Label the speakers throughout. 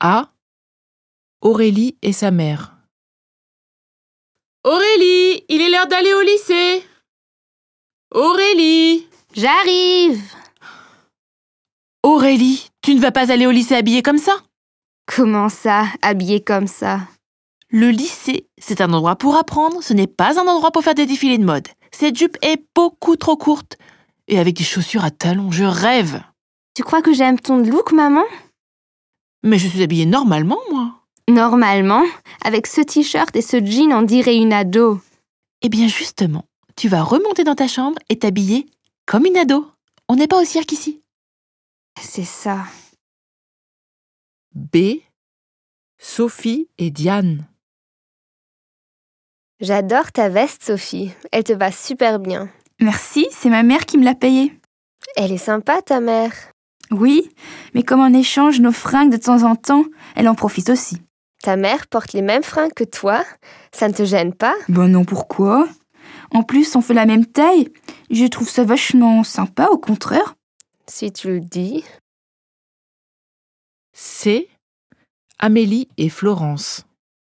Speaker 1: A. Aurélie et sa mère.
Speaker 2: Aurélie, il est l'heure d'aller au lycée. Aurélie!
Speaker 3: J'arrive!
Speaker 1: Aurélie, tu ne vas pas aller au lycée habillée comme ça?
Speaker 3: Comment ça, habillée comme ça?
Speaker 1: Le lycée, c'est un endroit pour apprendre, ce n'est pas un endroit pour faire des défilés de mode. Cette jupe est beaucoup trop courte. Et avec des chaussures à talons, je rêve.
Speaker 3: Tu crois que j'aime ton look, maman?
Speaker 1: Mais je suis habillée normalement, moi.
Speaker 3: Normalement, avec ce t-shirt et ce jean, on dirait une ado.
Speaker 1: Eh bien justement, tu vas remonter dans ta chambre et t'habiller comme une ado. On n'est pas au cirque ici.
Speaker 3: C'est ça.
Speaker 1: B. Sophie et Diane.
Speaker 4: J'adore ta veste, Sophie. Elle te va super bien.
Speaker 5: Merci, c'est ma mère qui me l'a payée.
Speaker 4: Elle est sympa, ta mère.
Speaker 5: Oui, mais comme on échange nos fringues de temps en temps, elle en profite aussi.
Speaker 4: Ta mère porte les mêmes fringues que toi. Ça ne te gêne pas?
Speaker 5: Ben non, pourquoi? En plus, on fait la même taille. Je trouve ça vachement sympa, au contraire.
Speaker 4: Si tu le dis.
Speaker 1: C. Amélie et Florence.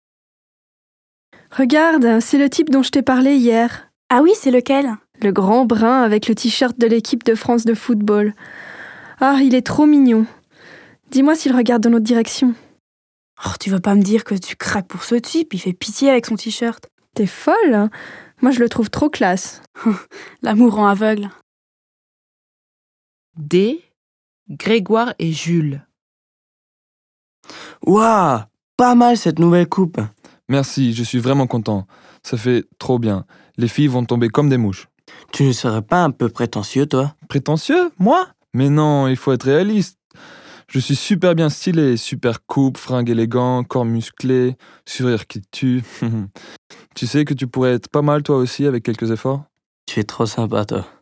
Speaker 6: Regarde, c'est le type dont je t'ai parlé hier.
Speaker 7: Ah oui, c'est lequel?
Speaker 6: Le grand brun avec le t-shirt de l'équipe de France de football. Ah, il est trop mignon. Dis-moi s'il regarde dans notre direction.
Speaker 7: Oh, tu vas pas me dire que tu craques pour ce type, il fait pitié avec son t-shirt.
Speaker 6: T'es folle, hein? Moi, je le trouve trop classe.
Speaker 7: L'amour rend aveugle.
Speaker 1: D. Grégoire et Jules.
Speaker 8: Waouh, pas mal cette nouvelle coupe.
Speaker 9: Merci, je suis vraiment content. Ça fait trop bien. Les filles vont tomber comme des mouches.
Speaker 8: Tu ne serais pas un peu prétentieux, toi?
Speaker 9: Prétentieux? Moi? Mais non, il faut être réaliste. Je suis super bien stylé, super coupe, fringues élégant, corps musclé, sourire qui tue. Tu sais que tu pourrais être pas mal toi aussi avec quelques efforts?
Speaker 8: Tu es trop sympa, toi.